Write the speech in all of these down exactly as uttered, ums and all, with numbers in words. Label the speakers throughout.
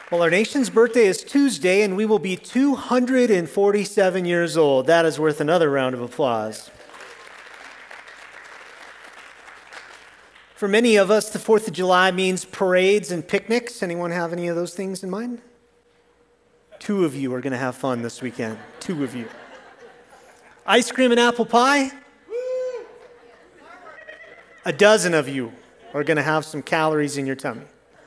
Speaker 1: Well, our nation's birthday is Tuesday, and we will be two hundred forty-seven years old. That is worth another round of applause. For many of us, the fourth of July means parades and picnics. Anyone have any of those things in mind? Two of you are going to have fun this weekend. Two of you. Ice cream and apple pie? A dozen of you are going to have some calories in your tummy.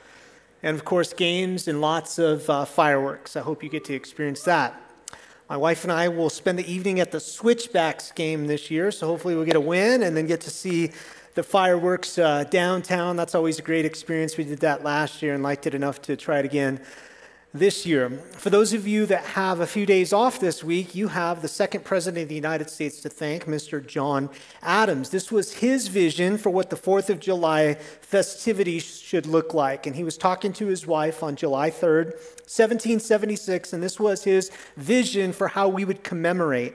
Speaker 1: And of course, games and lots of uh, fireworks. I hope you get to experience that. My wife and I will spend the evening at the Switchbacks game this year, so hopefully we'll get a win and then get to see the fireworks uh, downtown. That's always a great experience. We did that last year and liked it enough to try it again this year. For those of you that have a few days off this week, you have the second president of the United States to thank, Mister John Adams. This was his vision for what the fourth of July festivities should look like. And he was talking to his wife on July third, seventeen seventy-six, and this was his vision for how we would commemorate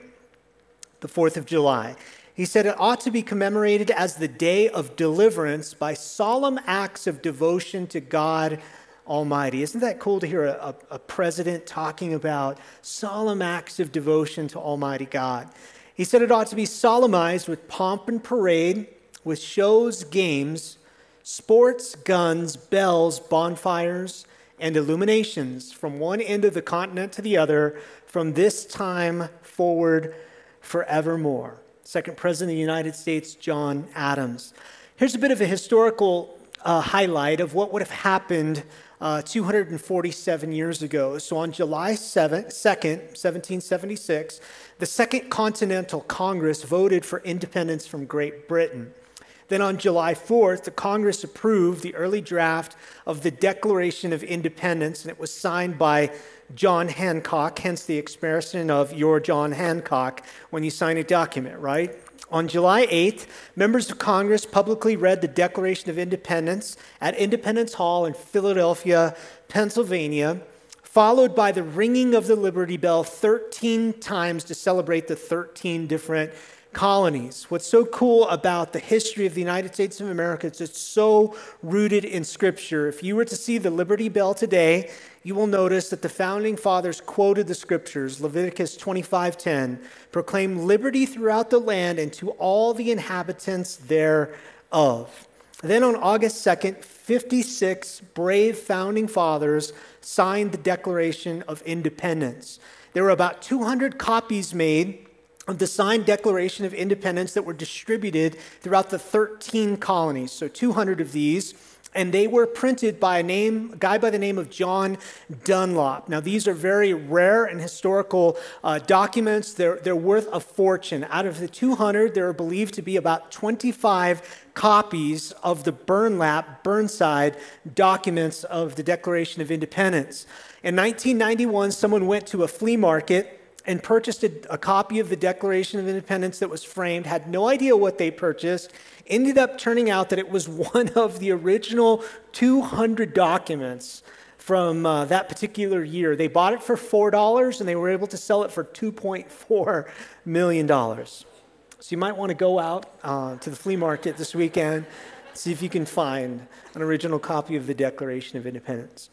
Speaker 1: the fourth of July. He said it ought to be commemorated as the day of deliverance by solemn acts of devotion to God Almighty. Isn't that cool to hear a, a, a president talking about solemn acts of devotion to Almighty God? He said it ought to be solemnized with pomp and parade, with shows, games, sports, guns, bells, bonfires, and illuminations from one end of the continent to the other, from this time forward forevermore. Second President of the United States, John Adams. Here's a bit of a historical uh, highlight of what would have happened Uh, two hundred forty-seven years ago. So on July second, seventeen seventy-six, the Second Continental Congress voted for independence from Great Britain. Then on July fourth, the Congress approved the early draft of the Declaration of Independence, and it was signed by John Hancock, hence the expression of "you're John Hancock" when you sign a document, right? On July eighth, members of Congress publicly read the Declaration of Independence at Independence Hall in Philadelphia, Pennsylvania, followed by the ringing of the Liberty Bell thirteen times to celebrate the thirteen different colonies. What's so cool about the history of the United States of America is it's so rooted in Scripture. If you were to see the Liberty Bell today, you will notice that the Founding Fathers quoted the Scriptures. Leviticus twenty-five ten, proclaim liberty throughout the land and to all the inhabitants thereof. Then on August second, fifty-six brave Founding Fathers signed the Declaration of Independence. There were about two hundred copies made of the signed Declaration of Independence that were distributed throughout the thirteen colonies. So two hundred of these. And they were printed by a name, a guy by the name of John Dunlop. Now, these are very rare and historical uh, documents. They're, they're worth a fortune. Out of the two hundred, there are believed to be about twenty-five copies of the Burnlap, Burnside documents of the Declaration of Independence. In nineteen ninety-one, someone went to a flea market and purchased a, a copy of the Declaration of Independence that was framed, had no idea what they purchased, ended up turning out that it was one of the original two hundred documents from uh, that particular year. They bought it for four dollars, and they were able to sell it for two point four million dollars. So you might want to go out uh, to the flea market this weekend, see if you can find an original copy of the Declaration of Independence.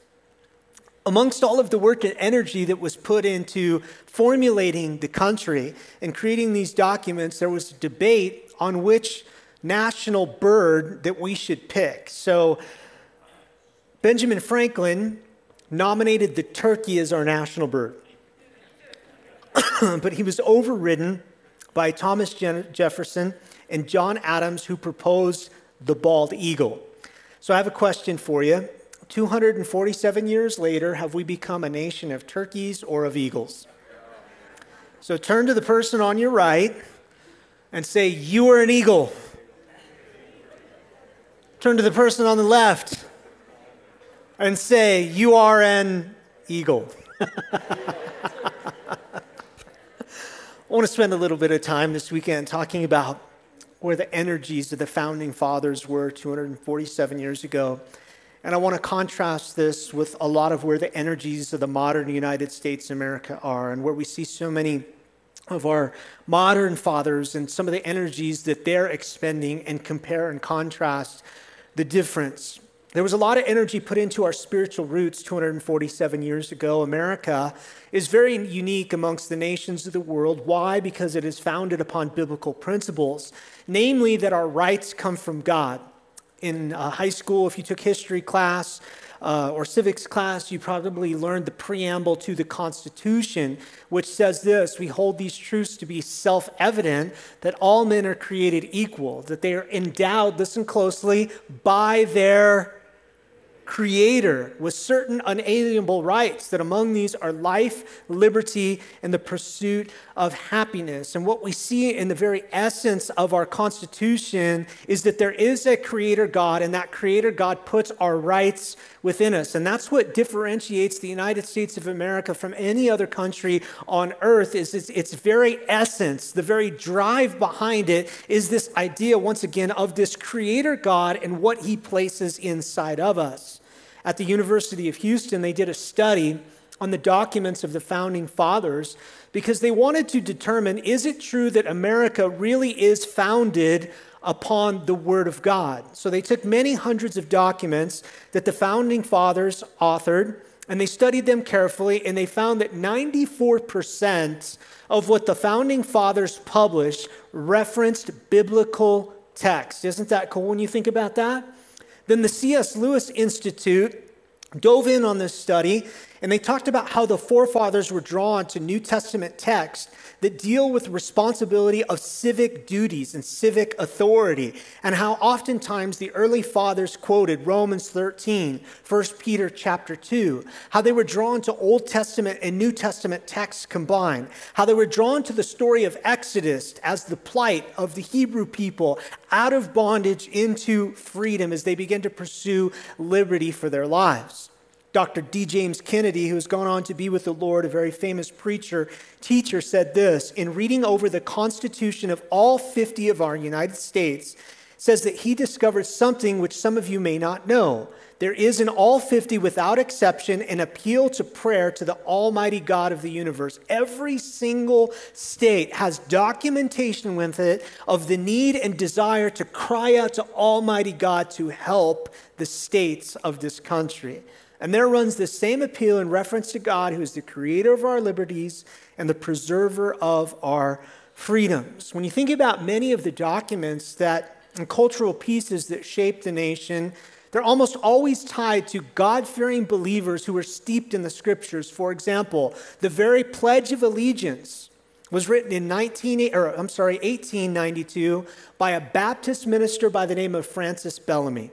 Speaker 1: Amongst all of the work and energy that was put into formulating the country and creating these documents, there was a debate on which national bird that we should pick. So Benjamin Franklin nominated the turkey as our national bird. But he was overridden by Thomas Jefferson and John Adams, who proposed the bald eagle. So I have a question for you. two hundred forty-seven years later, have we become a nation of turkeys or of eagles? So turn to the person on your right and say, "You are an eagle." Turn to the person on the left and say, "You are an eagle." I want to spend a little bit of time this weekend talking about where the energies of the Founding Fathers were two hundred forty-seven years ago. And I want to contrast this with a lot of where the energies of the modern United States of America are, and where we see so many of our modern fathers and some of the energies that they're expending, and compare and contrast the difference. There was a lot of energy put into our spiritual roots two hundred forty-seven years ago. America is very unique amongst the nations of the world. Why? Because it is founded upon biblical principles, namely that our rights come from God. In uh, high school, if you took history class uh, or civics class, you probably learned the preamble to the Constitution, which says this: we hold these truths to be self-evident, that all men are created equal, that they are endowed, listen closely, by their Creator with certain unalienable rights, that among these are life, liberty, and the pursuit of happiness. And what we see in the very essence of our Constitution is that there is a Creator God, and that Creator God puts our rights within us. And that's what differentiates the United States of America from any other country on earth, is its, its very essence, the very drive behind it is this idea, once again, of this Creator God and what He places inside of us. At the University of Houston, they did a study on the documents of the Founding Fathers because they wanted to determine, is it true that America really is founded upon the Word of God? So they took many hundreds of documents that the Founding Fathers authored, and they studied them carefully, and they found that ninety-four percent of what the Founding Fathers published referenced biblical text. Isn't that cool when you think about that? Then the C S Lewis Institute dove in on this study, and they talked about how the forefathers were drawn to New Testament texts that deal with responsibility of civic duties and civic authority, and how oftentimes the early fathers quoted Romans thirteen, First Peter chapter two, how they were drawn to Old Testament and New Testament texts combined, how they were drawn to the story of Exodus as the plight of the Hebrew people out of bondage into freedom as they began to pursue liberty for their lives. Doctor D. James Kennedy, who has gone on to be with the Lord, a very famous preacher, teacher, said this in reading over the Constitution of all fifty of our United States, says that he discovered something which some of you may not know. There is in all fifty, without exception, an appeal to prayer to the Almighty God of the universe. Every single state has documentation with it of the need and desire to cry out to Almighty God to help the states of this country. And there runs the same appeal in reference to God, who is the creator of our liberties and the preserver of our freedoms. When you think about many of the documents that and cultural pieces that shape the nation, they're almost always tied to God-fearing believers who are steeped in the scriptures. For example, the very Pledge of Allegiance was written in nineteen, or I'm sorry, eighteen ninety-two by a Baptist minister by the name of Francis Bellamy.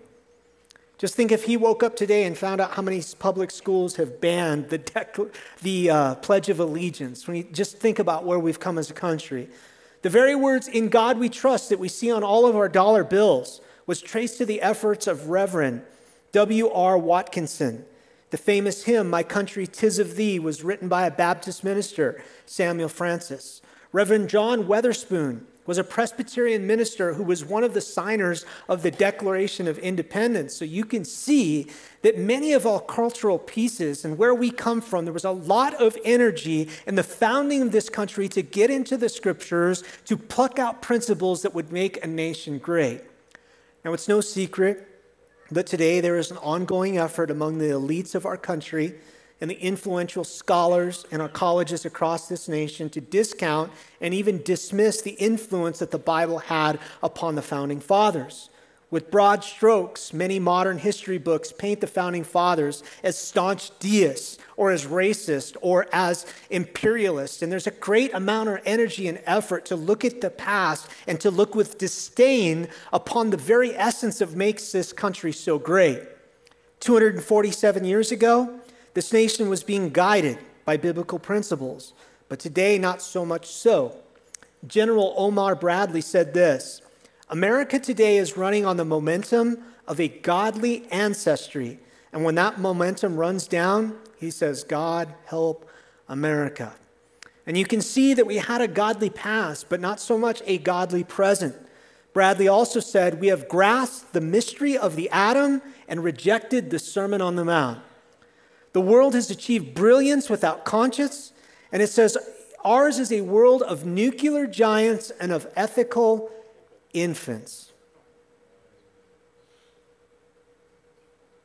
Speaker 1: Just think if he woke up today and found out how many public schools have banned the, dec- the uh, Pledge of Allegiance. When you just think about where we've come as a country. The very words, "In God we trust," that we see on all of our dollar bills was traced to the efforts of Reverend W R Watkinson. The famous hymn, "My Country 'Tis of Thee," was written by a Baptist minister, Samuel Francis. Reverend John Weatherspoon was a Presbyterian minister who was one of the signers of the Declaration of Independence. So you can see that many of our cultural pieces and where we come from, there was a lot of energy in the founding of this country to get into the scriptures, to pluck out principles that would make a nation great. Now, it's no secret that today there is an ongoing effort among the elites of our country and the influential scholars in our colleges across this nation to discount and even dismiss the influence that the Bible had upon the Founding Fathers. With broad strokes, many modern history books paint the Founding Fathers as staunch deists or as racist or as imperialist. And there's a great amount of energy and effort to look at the past and to look with disdain upon the very essence of what makes this country so great. two hundred forty-seven years ago, this nation was being guided by biblical principles, but today not so much so. General Omar Bradley said this: America today is running on the momentum of a godly ancestry, and when that momentum runs down, he says, God help America. And you can see that we had a godly past, but not so much a godly present. Bradley also said, we have grasped the mystery of the atom and rejected the Sermon on the Mount. The world has achieved brilliance without conscience, and it says ours is a world of nuclear giants and of ethical infants.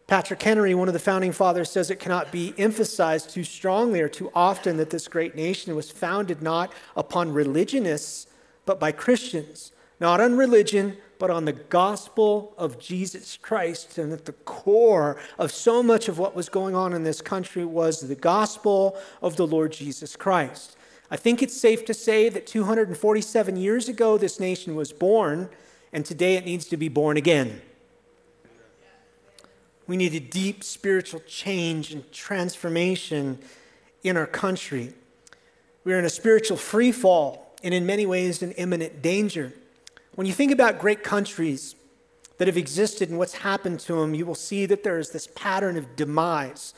Speaker 1: Patrick Henry, one of the founding fathers, says it cannot be emphasized too strongly or too often that this great nation was founded not upon religionists, but by Christians. Not on religion, but on the gospel of Jesus Christ. And at the core of so much of what was going on in this country was the gospel of the Lord Jesus Christ. I think it's safe to say that two hundred forty-seven years ago, this nation was born, and today it needs to be born again. We need a deep spiritual change and transformation in our country. We are in a spiritual free fall and in many ways in imminent danger. When you think about great countries that have existed and what's happened to them, you will see that there is this pattern of demise,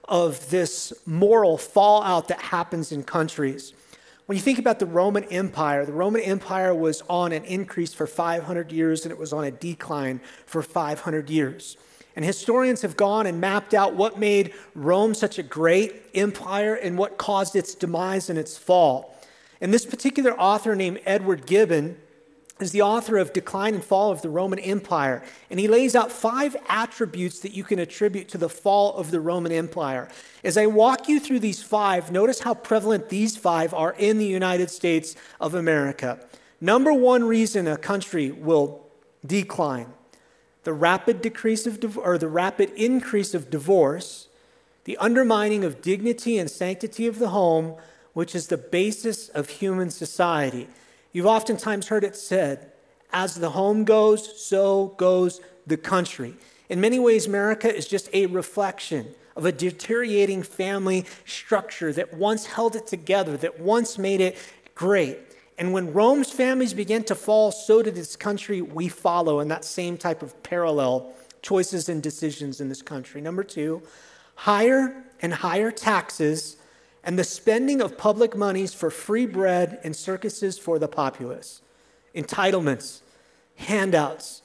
Speaker 1: of this moral fallout that happens in countries. When you think about the Roman Empire, the Roman Empire was on an increase for five hundred years and it was on a decline for five hundred years. And historians have gone and mapped out what made Rome such a great empire and what caused its demise and its fall. And this particular author named Edward Gibbon is the author of Decline and Fall of the Roman Empire. And he lays out five attributes that you can attribute to the fall of the Roman Empire. As I walk you through these five, notice how prevalent these five are in the United States of America. Number one reason a country will decline: the rapid decrease of or the rapid increase of divorce, the undermining of dignity and sanctity of the home, which is the basis of human society. You've oftentimes heard it said, as the home goes, so goes the country. In many ways, America is just a reflection of a deteriorating family structure that once held it together, that once made it great. And when Rome's families began to fall, so did this country. We follow in that same type of parallel choices and decisions in this country. Number two, higher and higher taxes and the spending of public monies for free bread and circuses for the populace. Entitlements, handouts.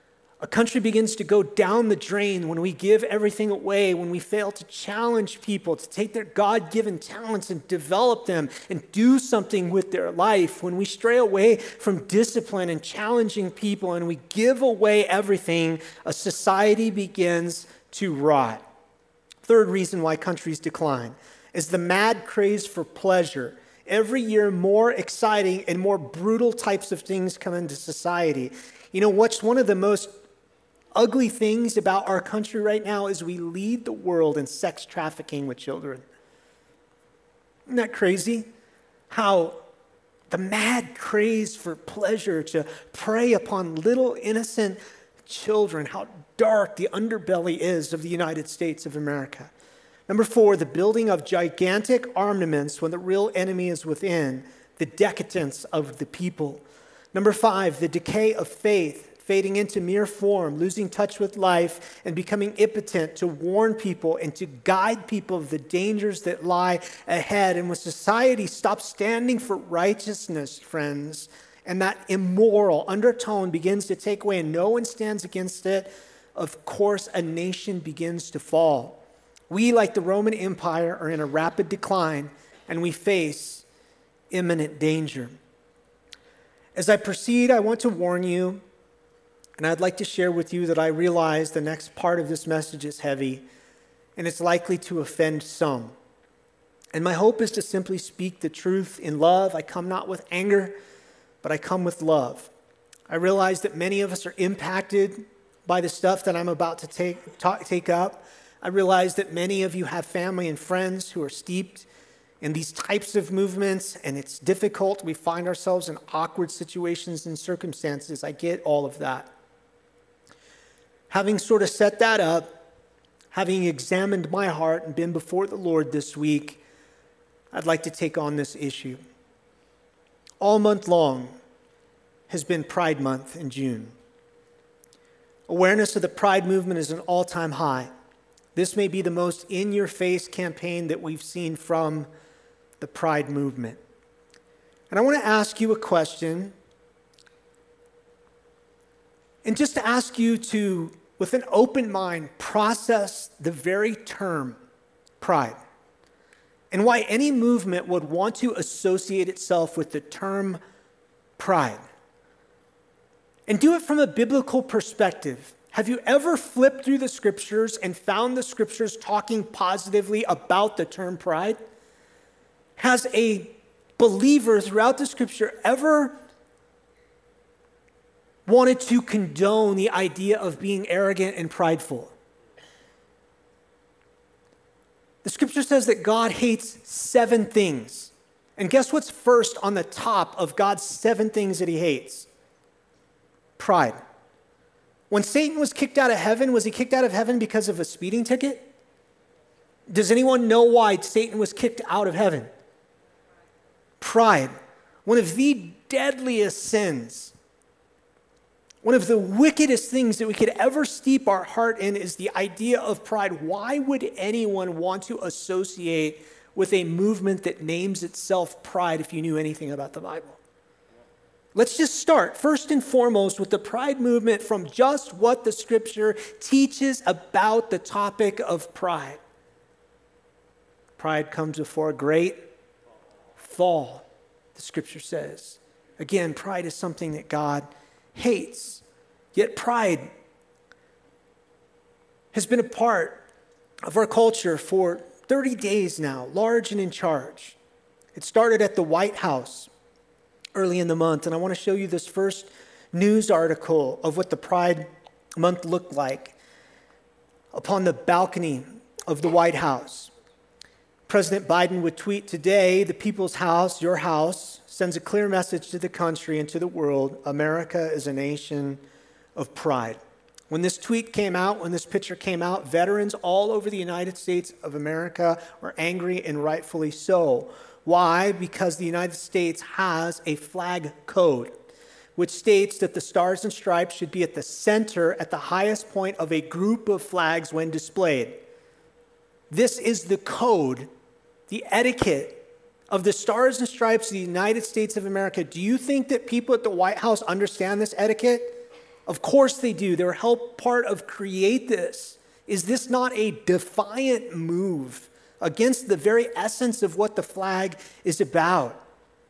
Speaker 1: A country begins to go down the drain when we give everything away, when we fail to challenge people to take their God-given talents and develop them and do something with their life, when we stray away from discipline and challenging people and we give away everything, a society begins to rot. Third reason why countries decline is the mad craze for pleasure. Every year, more exciting and more brutal types of things come into society. You know, what's one of the most ugly things about our country right now is we lead the world in sex trafficking with children. Isn't that crazy? How the mad craze for pleasure to prey upon little innocent children, how dark the underbelly is of the United States of America. Number four, the building of gigantic armaments when the real enemy is within, the decadence of the people. Number five, the decay of faith, fading into mere form, losing touch with life, and becoming impotent to warn people and to guide people of the dangers that lie ahead. And when society stops standing for righteousness, friends, and that immoral undertone begins to take away and no one stands against it, of course, a nation begins to fall. We, like the Roman Empire, are in a rapid decline, and we face imminent danger. As I proceed, I want to warn you, and I'd like to share with you that I realize the next part of this message is heavy, and it's likely to offend some. And my hope is to simply speak the truth in love. I come not with anger, but I come with love. I realize that many of us are impacted by the stuff that I'm about to take, talk, take up. I realize that many of you have family and friends who are steeped in these types of movements, and it's difficult. We find ourselves in awkward situations and circumstances. I get all of that. Having sort of set that up, having examined my heart and been before the Lord this week, I'd like to take on this issue. All month long has been Pride Month in June. Awareness of the Pride movement is an all-time high. This may be the most in-your-face campaign that we've seen from the Pride movement. And I want to ask you a question, and just to ask you to, with an open mind, process the very term pride, and why any movement would want to associate itself with the term pride. And do it from a biblical perspective. Have you ever flipped through the scriptures and found the scriptures talking positively about the term pride? Has a believer throughout the scripture ever wanted to condone the idea of being arrogant and prideful? The scripture says that God hates seven things. And guess what's first on the top of God's seven things that he hates? Pride. When Satan was kicked out of heaven, was he kicked out of heaven because of a speeding ticket? Does anyone know why Satan was kicked out of heaven? Pride. One of the deadliest sins. One of the wickedest things that we could ever steep our heart in is the idea of pride. Why would anyone want to associate with a movement that names itself pride if you knew anything about the Bible? Let's just start, first and foremost, with the pride movement from just what the scripture teaches about the topic of pride. Pride comes before a great fall, the scripture says. Again, pride is something that God hates. Yet pride has been a part of our culture for thirty days now, large and in charge. It started at the White House early in the month, and I want to show you this first news article of what the Pride Month looked like upon the balcony of the White House. President Biden would tweet today, "The people's house, your house, sends a clear message to the country and to the world. America is a nation of pride." When this tweet came out, when this picture came out, veterans all over the United States of America were angry, and rightfully so. Why? Because the United States has a flag code, which states that the stars and stripes should be at the center, at the highest point of a group of flags when displayed. This is the code, the etiquette of the stars and stripes of the United States of America. Do you think that people at the White House understand this etiquette? Of course they do. They were helped part of create this. Is this not a defiant move against the very essence of what the flag is about?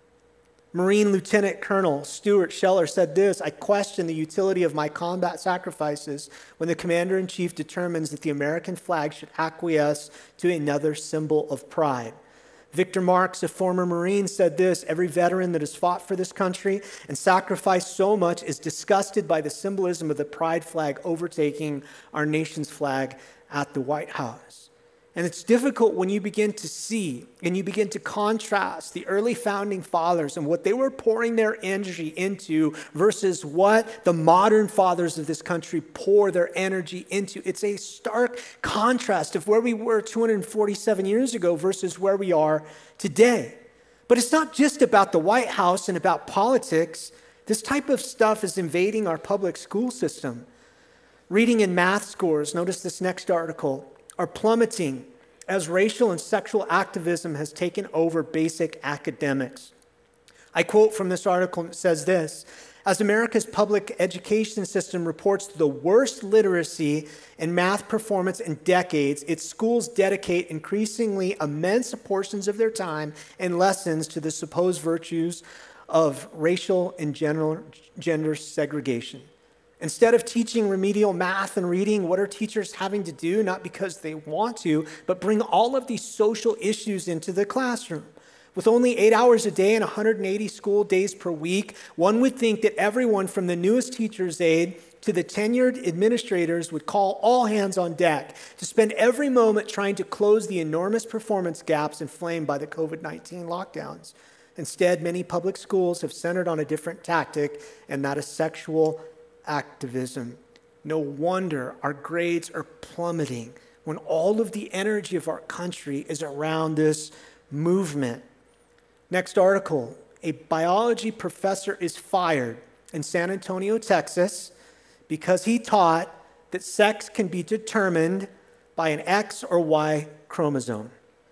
Speaker 1: Marine Lieutenant Colonel Stuart Scheller said this, "I question the utility of my combat sacrifices when the commander-in-chief determines that the American flag should acquiesce to another symbol of pride." Victor Marks, a former Marine, said this, "Every veteran that has fought for this country and sacrificed so much is disgusted by the symbolism of the pride flag overtaking our nation's flag at the White House." And it's difficult when you begin to see and you begin to contrast the early founding fathers and what they were pouring their energy into versus what the modern fathers of this country pour their energy into. It's a stark contrast of where we were two hundred forty-seven years ago versus where we are today. But it's not just about the White House and about politics. This type of stuff is invading our public school system. Reading and math scores, notice this next article, are plummeting as racial and sexual activism has taken over basic academics. I quote from this article, and it says this, "As America's public education system reports the worst literacy and math performance in decades, its schools dedicate increasingly immense portions of their time and lessons to the supposed virtues of racial and general gender segregation. Instead of teaching remedial math and reading, what are teachers having to do? Not because they want to, but bring all of these social issues into the classroom. With only eight hours a day and one hundred eighty school days per week, one would think that everyone from the newest teacher's aide to the tenured administrators would call all hands on deck to spend every moment trying to close the enormous performance gaps inflamed by the covid nineteen lockdowns. Instead, many public schools have centered on a different tactic, and that is sexual activism. No wonder our grades are plummeting when all of the energy of our country is around this movement." Next article, a biology professor is fired in San Antonio, Texas, because he taught that sex can be determined by an X or Y chromosome.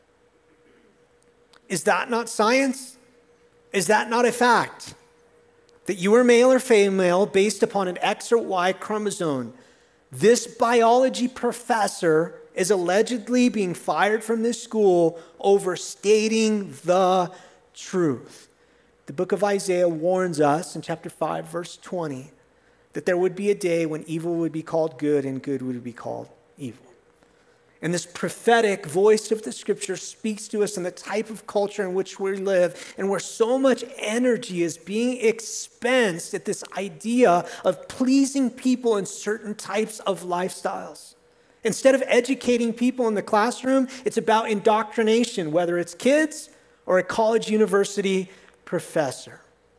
Speaker 1: Is that not science? Is that not a fact? That you are male or female based upon an X or Y chromosome. This biology professor is allegedly being fired from this school over stating the truth. The book of Isaiah warns us in chapter five, verse twenty, that there would be a day when evil would be called good and good would be called evil. And this prophetic voice of the scripture speaks to us in the type of culture in which we live, and where so much energy is being expensed at this idea of pleasing people in certain types of lifestyles. Instead of educating people in the classroom, it's about indoctrination, whether it's kids or a college university professor.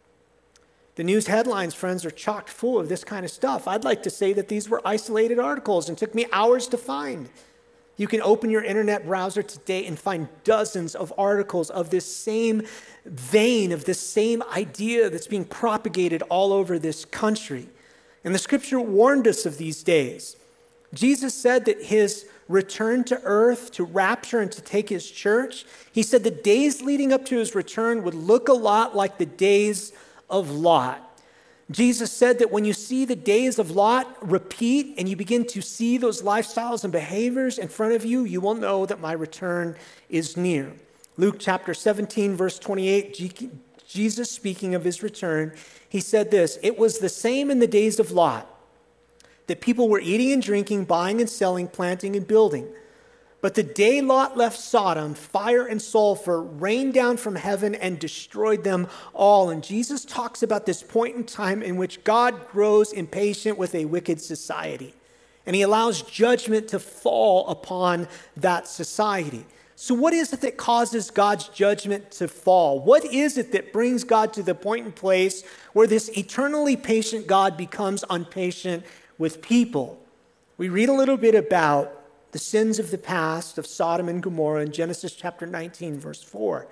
Speaker 1: The news headlines, friends, are chock full of this kind of stuff. I'd like to say that these were isolated articles and took me hours to find. You can open your internet browser today and find dozens of articles of this same vein, of this same idea that's being propagated all over this country. And the scripture warned us of these days. Jesus said that his return to earth, to rapture and to take his church, he said the days leading up to his return would look a lot like the days of Lot. Jesus said that when you see the days of Lot repeat and you begin to see those lifestyles and behaviors in front of you, you will know that my return is near. Luke chapter seventeen, verse twenty-eight, Jesus speaking of his return, he said this, "It was the same in the days of Lot, that people were eating and drinking, buying and selling, planting and building. But the day Lot left Sodom, fire and sulfur rained down from heaven and destroyed them all." And Jesus talks about this point in time in which God grows impatient with a wicked society. And he allows judgment to fall upon that society. So what is it that causes God's judgment to fall? What is it that brings God to the point and place where this eternally patient God becomes impatient with people? We read a little bit about the sins of the past of Sodom and Gomorrah in Genesis chapter nineteen, verse four.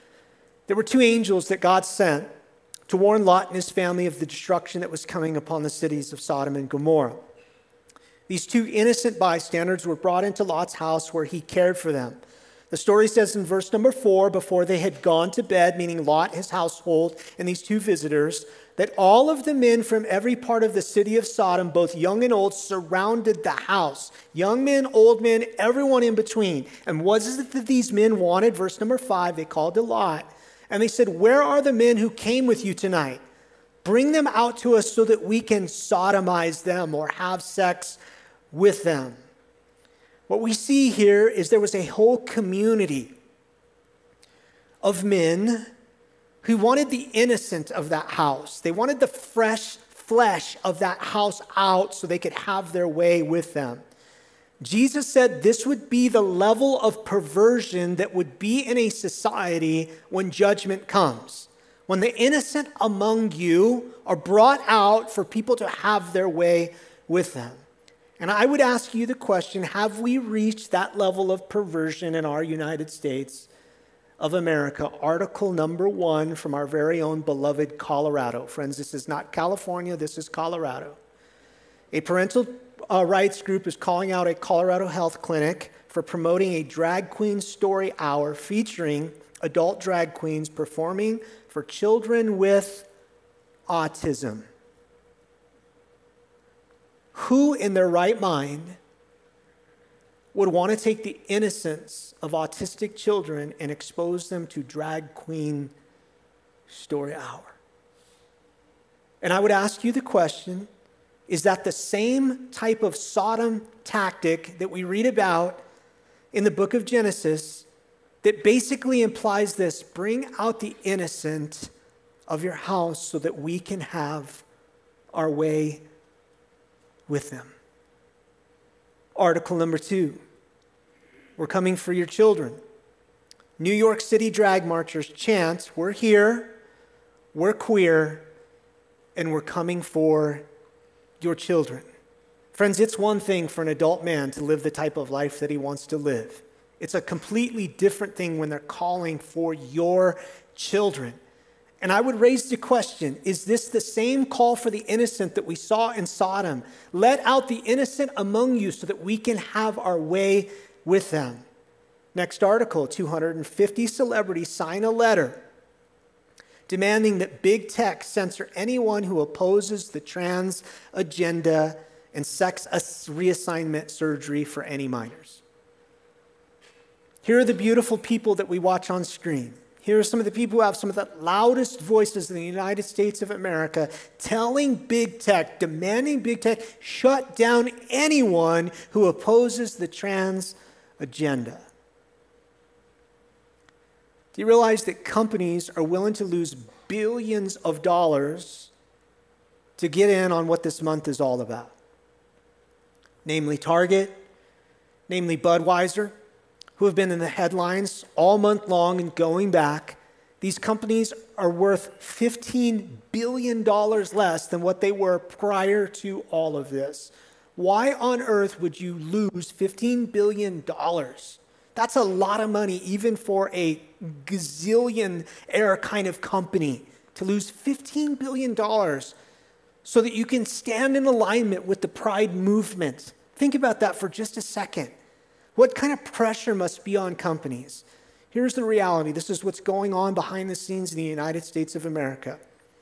Speaker 1: There were two angels that God sent to warn Lot and his family of the destruction that was coming upon the cities of Sodom and Gomorrah. These two innocent bystanders were brought into Lot's house where he cared for them. The story says in verse number four, before they had gone to bed, meaning Lot, his household, and these two visitors, that all of the men from every part of the city of Sodom, both young and old, surrounded the house. Young men, old men, everyone in between. And what is it that these men wanted? Verse number five, they called to Lot, and they said, "Where are the men who came with you tonight? Bring them out to us so that we can sodomize them or have sex with them." What we see here is there was a whole community of men who wanted the innocent of that house. They wanted the fresh flesh of that house out so they could have their way with them. Jesus said this would be the level of perversion that would be in a society when judgment comes. When the innocent among you are brought out for people to have their way with them. And I would ask you the question, have we reached that level of perversion in our United States of America? Article number one from our very own beloved Colorado. Friends, this is not California, this is Colorado. A parental uh, rights group is calling out a Colorado health clinic for promoting a drag queen story hour featuring adult drag queens performing for children with autism. Who in their right mind would want to take the innocence of autistic children and expose them to drag queen story hour? And I would ask you the question, is that the same type of Sodom tactic that we read about in the book of Genesis that basically implies this: bring out the innocent of your house so that we can have our way with them? Article number two. We're coming for your children. New York City drag marchers chant, "We're here, we're queer, and we're coming for your children." Friends, it's one thing for an adult man to live the type of life that he wants to live. It's a completely different thing when they're calling for your children. And I would raise the question, is this the same call for the innocent that we saw in Sodom? Let out the innocent among you so that we can have our way with them. Next article, two hundred fifty celebrities sign a letter demanding that big tech censor anyone who opposes the trans agenda and sex reassignment surgery for any minors. Here are the beautiful people that we watch on screen. Here are some of the people who have some of the loudest voices in the United States of America telling big tech, demanding big tech, shut down anyone who opposes the trans agenda. Do you realize that companies are willing to lose billions of dollars to get in on what this month is all about? Namely Target, namely Budweiser, who have been in the headlines all month long and going back. These companies are worth fifteen billion dollars less than what they were prior to all of this. Why on earth would you lose fifteen billion dollars? That's a lot of money, even for a gazillionaire kind of company, to lose fifteen billion dollars so that you can stand in alignment with the Pride movement. Think about that for just a second. What kind of pressure must be on companies? Here's the reality. This is what's going on behind the scenes in the United States of America.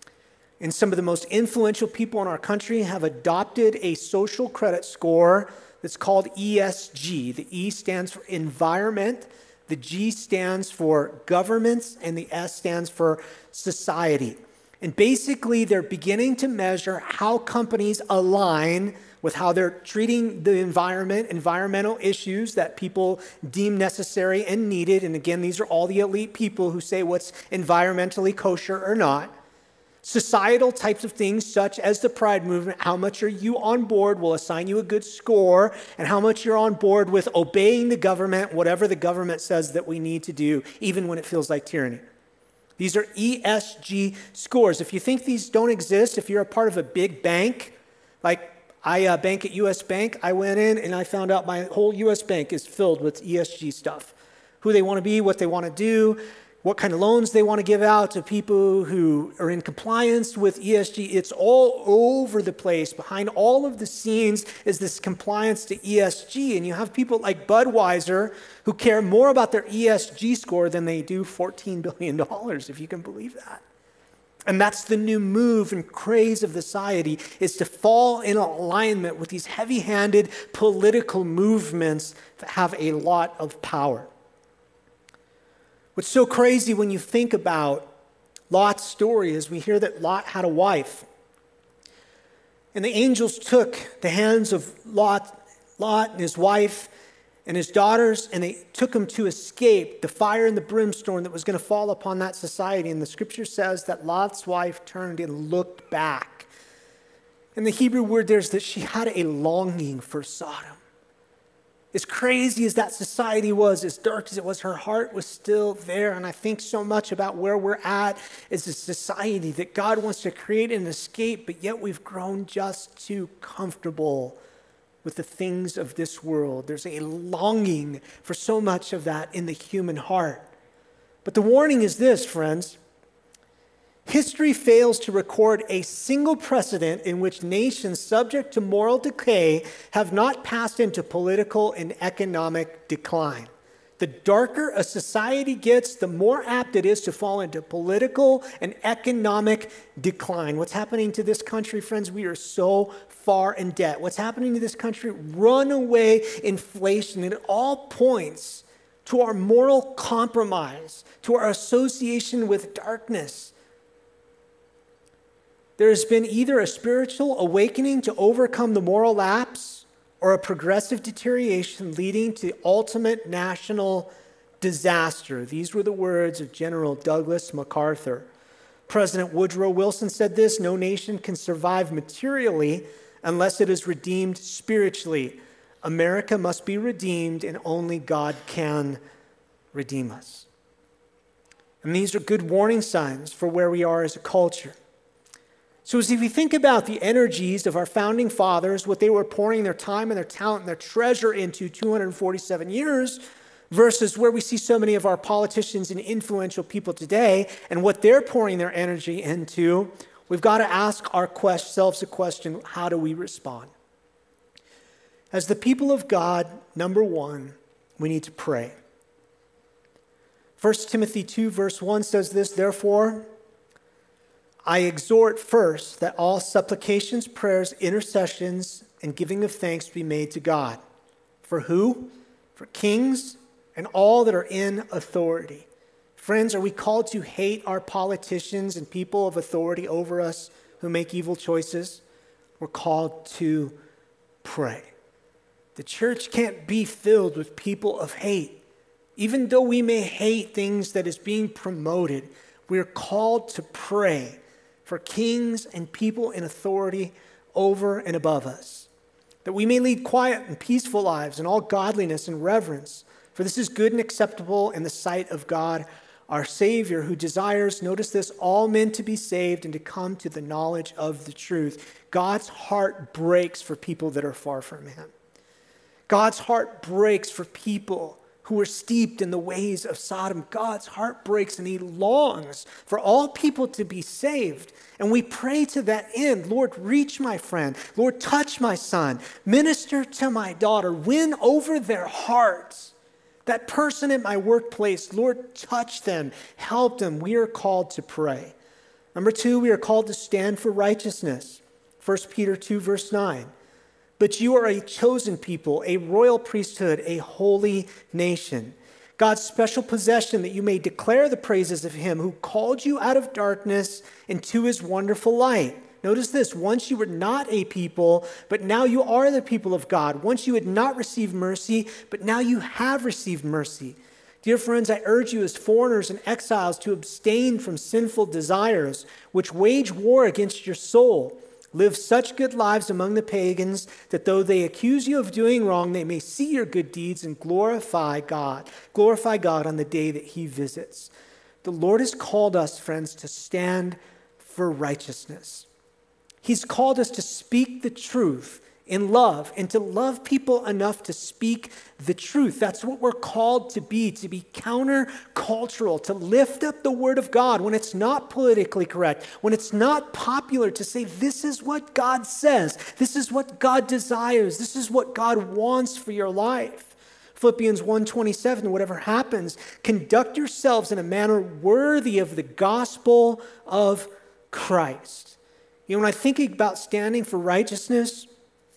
Speaker 1: And some of the most influential people in our country have adopted a social credit score that's called E S G. The E stands for environment, the G stands for governments, and the S stands for society. And basically, they're beginning to measure how companies align with how they're treating the environment, environmental issues that people deem necessary and needed. And again, these are all the elite people who say what's environmentally kosher or not. Societal types of things such as the Pride movement, how much are you on board will assign you a good score, and how much you're on board with obeying the government, whatever the government says that we need to do, even when it feels like tyranny. These are E S G scores. If you think these don't exist, if you're a part of a big bank, like I uh, bank at U S Bank, I went in and I found out my whole U S Bank is filled with E S G stuff. Who they want to be, what they want to do, what kind of loans they want to give out to people who are in compliance with E S G. It's all over the place. Behind all of the scenes is this compliance to E S G. And you have people like Budweiser who care more about their E S G score than they do fourteen billion dollars, if you can believe that. And that's the new move and craze of society, is to fall in alignment with these heavy-handed political movements that have a lot of power. What's so crazy when you think about Lot's story is we hear that Lot had a wife. And the angels took the hands of Lot, Lot and his wife and his daughters, and they took them to escape the fire and the brimstone that was going to fall upon that society. And the scripture says that Lot's wife turned and looked back. And the Hebrew word there is that she had a longing for Sodom. As crazy as that society was, as dark as it was, her heart was still there. And I think so much about where we're at as a society that God wants to create an escape, but yet we've grown just too comfortable with the things of this world. There's a longing for so much of that in the human heart. But the warning is this, friends. History fails to record a single precedent in which nations subject to moral decay have not passed into political and economic decline. The darker a society gets, the more apt it is to fall into political and economic decline. What's happening to this country, friends? We are so far in debt. What's happening to this country? Runaway inflation. And it all points to our moral compromise, to our association with darkness. There has been either a spiritual awakening to overcome the moral lapse or a progressive deterioration leading to ultimate national disaster. These were the words of General Douglas MacArthur. President Woodrow Wilson said this: no nation can survive materially unless it is redeemed spiritually. America must be redeemed, and only God can redeem us. And these are good warning signs for where we are as a culture. So as if we think about the energies of our founding fathers, what they were pouring their time and their talent and their treasure into two hundred forty-seven years, versus where we see so many of our politicians and influential people today and what they're pouring their energy into, we've got to ask ourselves a question: how do we respond? As the people of God, number one, we need to pray. First Timothy two verse one says this: therefore, I exhort first that all supplications, prayers, intercessions, and giving of thanks be made to God. For who? For kings and all that are in authority. Friends, are we called to hate our politicians and people of authority over us who make evil choices? We're called to pray. The church can't be filled with people of hate. Even though we may hate things that is being promoted, we're called to pray for kings and people in authority over and above us, that we may lead quiet and peaceful lives in all godliness and reverence, for this is good and acceptable in the sight of God, our Savior, who desires, notice this, all men to be saved and to come to the knowledge of the truth. God's heart breaks for people that are far from him. God's heart breaks for people who are steeped in the ways of Sodom. God's heart breaks and he longs for all people to be saved. And we pray to that end, Lord, reach my friend. Lord, touch my son. Minister to my daughter. Win over their hearts. That person at my workplace, Lord, touch them. Help them. We are called to pray. Number two, we are called to stand for righteousness. First Peter two, verse nine. But you are a chosen people, a royal priesthood, a holy nation, God's special possession, that you may declare the praises of him who called you out of darkness into his wonderful light. Notice this, once you were not a people, but now you are the people of God. Once you had not received mercy, but now you have received mercy. Dear friends, I urge you as foreigners and exiles to abstain from sinful desires, which wage war against your soul. Live such good lives among the pagans that though they accuse you of doing wrong, they may see your good deeds and glorify God. Glorify God on the day that he visits. The Lord has called us, friends, to stand for righteousness. He's called us to speak the truth in love and to love people enough to speak the truth. That's what we're called to be, to be countercultural, to lift up the word of God when it's not politically correct, when it's not popular, to say this is what God says, this is what God desires, this is what God wants for your life. Philippians one twenty-seven, whatever happens, conduct yourselves in a manner worthy of the gospel of Christ. You know, when I think about standing for righteousness,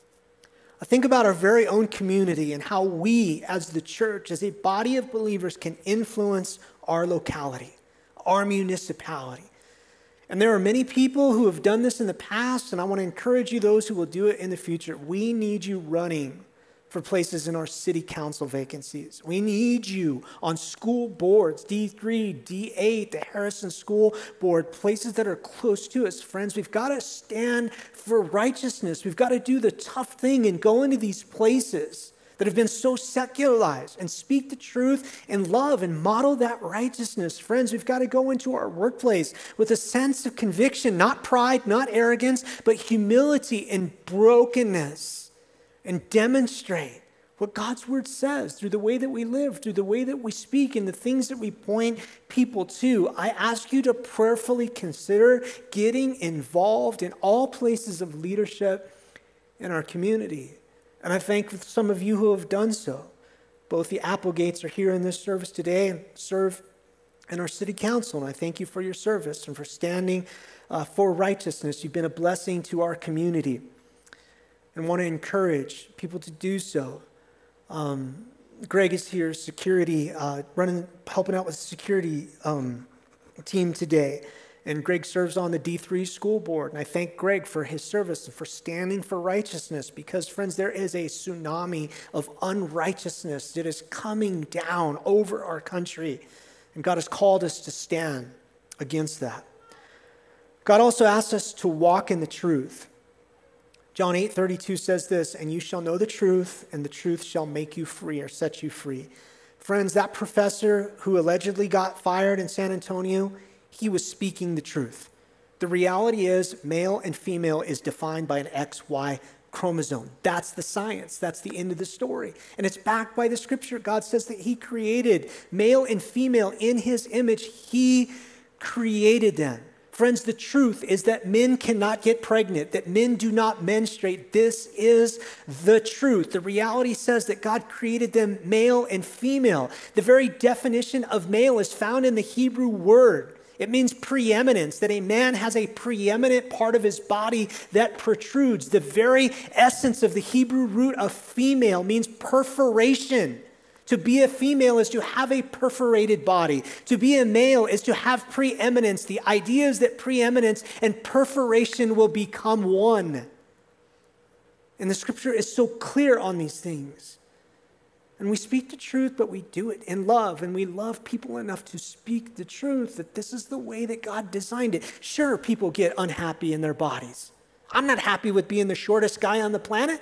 Speaker 1: I think about our very own community and how we as the church, as a body of believers, can influence our locality, our municipality. And there are many people who have done this in the past, and I want to encourage you, those who will do it in the future. We need you running for places in our city council vacancies. We need you on school boards, D three, D eight, the Harrison School Board, places that are close to us. Friends, we've got to stand for righteousness. We've got to do the tough thing and go into these places that have been so secularized and speak the truth and love and model that righteousness. Friends, we've got to go into our workplace with a sense of conviction, not pride, not arrogance, but humility and brokenness, and demonstrate what God's word says through the way that we live, through the way that we speak, and the things that we point people to. I ask you to prayerfully consider getting involved in all places of leadership in our community. And I thank some of you who have done so. Both the Applegates are here in this service today and serve in our city council. And I thank you for your service and for standing uh, for righteousness. You've been a blessing to our community, and want to encourage people to do so. Um, Greg is here, security, uh, running, helping out with the security um, team today. And Greg serves on the D three school board. And I thank Greg for his service and for standing for righteousness, because, friends, there is a tsunami of unrighteousness that is coming down over our country. And God has called us to stand against that. God also asks us to walk in the truth. John eight thirty-two says this, and you shall know the truth, and the truth shall make you free or set you free. Friends, that professor who allegedly got fired in San Antonio, he was speaking the truth. The reality is male and female is defined by an X Y chromosome. That's the science. That's the end of the story. And it's backed by the scripture. God says that he created male and female in his image. He created them. Friends, the truth is that men cannot get pregnant, that men do not menstruate. This is the truth. The reality says that God created them male and female. The very definition of male is found in the Hebrew word. It means preeminence, that a man has a preeminent part of his body that protrudes. The very essence of the Hebrew root of female means perforation, To be a female is to have a perforated body. To be a male is to have preeminence. The idea is that preeminence and perforation will become one. And the scripture is so clear on these things. And we speak the truth, but we do it in love. And we love people enough to speak the truth, that this is the way that God designed it. Sure, people get unhappy in their bodies. I'm not happy with being the shortest guy on the planet.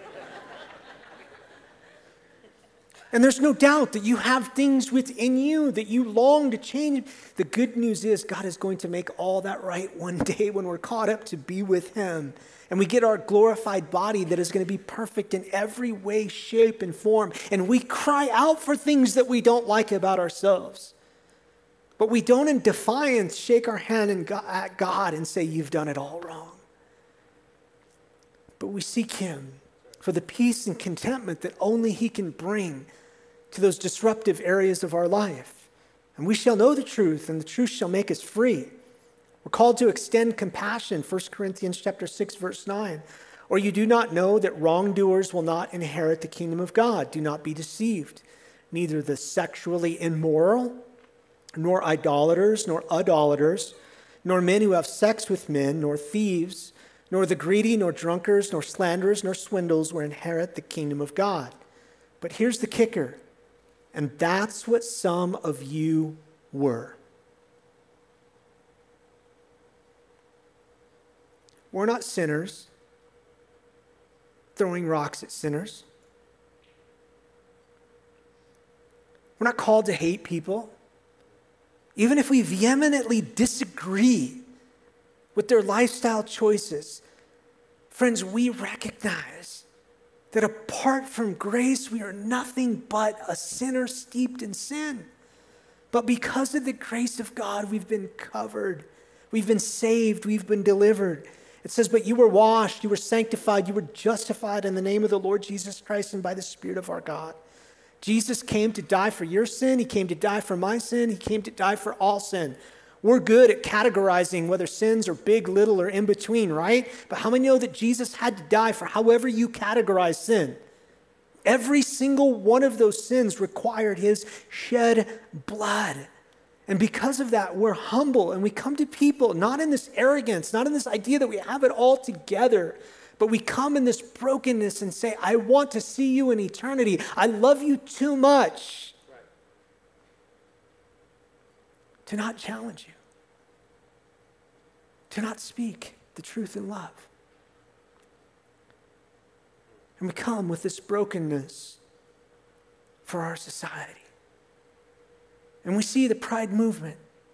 Speaker 1: And there's no doubt that you have things within you that you long to change. The good news is God is going to make all that right one day when we're caught up to be with him. And we get our glorified body that is going to be perfect in every way, shape, and form. And we cry out for things that we don't like about ourselves. But we don't in defiance shake our hand at God and say, you've done it all wrong. But we seek him for the peace and contentment that only he can bring to those disruptive areas of our life. And we shall know the truth, and the truth shall make us free. We're called to extend compassion, First Corinthians chapter six, verse nine. Or you do not know that wrongdoers will not inherit the kingdom of God. Do not be deceived. Neither the sexually immoral, nor idolaters, nor idolaters, nor men who have sex with men, nor thieves, nor the greedy, nor drunkards, nor slanderers, nor swindlers will inherit the kingdom of God. But here's the kicker, and that's what some of you were. We're not sinners throwing rocks at sinners. We're not called to hate people. Even if we vehemently disagree with their lifestyle choices, friends, we recognize that apart from grace, we are nothing but a sinner steeped in sin. But because of the grace of God, we've been covered. We've been saved. We've been delivered. It says, but you were washed, you were sanctified, you were justified in the name of the Lord Jesus Christ and by the Spirit of our God. Jesus came to die for your sin. He came to die for my sin. He came to die for all sin. We're good at categorizing whether sins are big, little, or in between, right? But how many know that Jesus had to die for however you categorize sin? Every single one of those sins required his shed blood. And because of that, we're humble and we come to people not in this arrogance, not in this idea that we have it all together, but we come in this brokenness and say, I want to see you in eternity. I love you too much right. to not challenge you, to not speak the truth in love. And we come with this brokenness for our society. And we see the pride movement.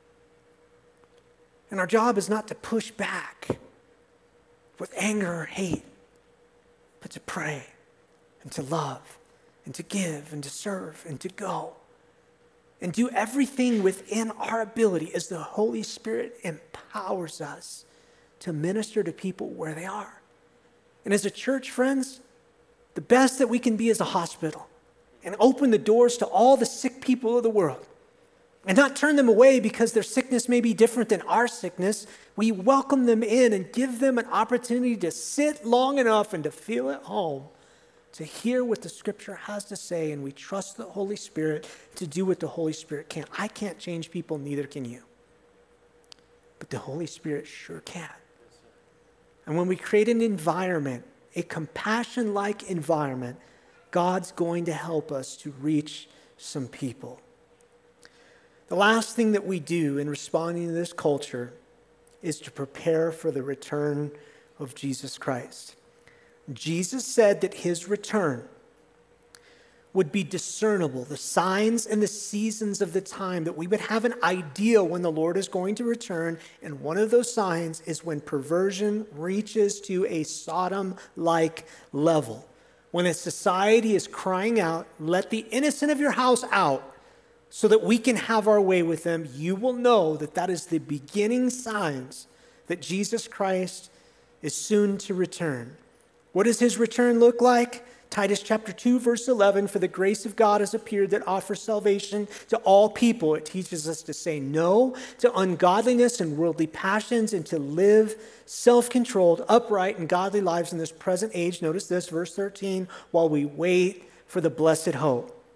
Speaker 1: And our job is not to push back with anger or hate, but to pray and to love and to give and to serve and to go and do everything within our ability as the Holy Spirit empowers us to minister to people where they are. And as a church, friends, the best that we can be is a hospital and open the doors to all the sick people of the world. And not turn them away because their sickness may be different than our sickness. We welcome them in and give them an opportunity to sit long enough and to feel at home, to hear what the Scripture has to say, and we trust the Holy Spirit to do what the Holy Spirit can. I can't change people, neither can you. But the Holy Spirit sure can. And when we create an environment, a compassion-like environment, God's going to help us to reach some people. The last thing that we do in responding to this culture is to prepare for the return of Jesus Christ. Jesus said that his return would be discernible, the signs and the seasons of the time, that we would have an idea when the Lord is going to return. And one of those signs is when perversion reaches to a Sodom-like level. When a society is crying out, let the innocent of your house out, so that we can have our way with them, you will know that that is the beginning signs that Jesus Christ is soon to return. What does his return look like? Titus chapter two, verse eleven, for the grace of God has appeared that offers salvation to all people. It teaches us to say no to ungodliness and worldly passions and to live self-controlled, upright, and godly lives in this present age. Notice this, verse thirteen, while we wait for the blessed hope.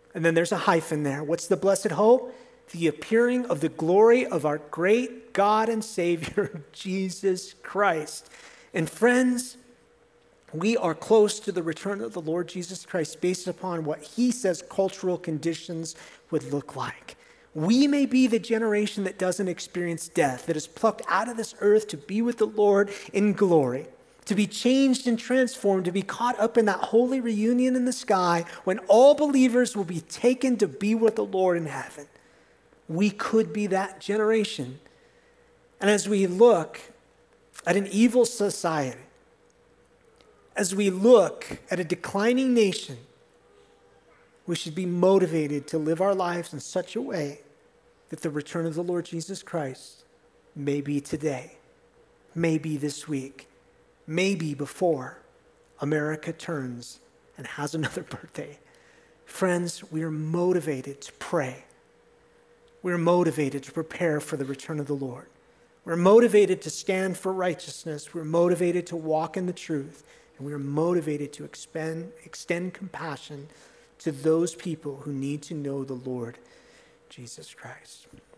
Speaker 1: And then there's a hyphen there. What's the blessed hope? The appearing of the glory of our great God and Savior, Jesus Christ. And friends, we are close to the return of the Lord Jesus Christ based upon what he says cultural conditions would look like. We may be the generation that doesn't experience death, that is plucked out of this earth to be with the Lord in glory, to be changed and transformed, to be caught up in that holy reunion in the sky when all believers will be taken to be with the Lord in heaven. We could be that generation. And as we look at an evil society, as we look at a declining nation, we should be motivated to live our lives in such a way that the return of the Lord Jesus Christ may be today, may be this week, may be before America turns and has another birthday. Friends, we are motivated to pray. We're motivated to prepare for the return of the Lord. We're motivated to stand for righteousness. We're motivated to walk in the truth. And we're motivated to expend, extend compassion to those people who need to know the Lord Jesus Christ.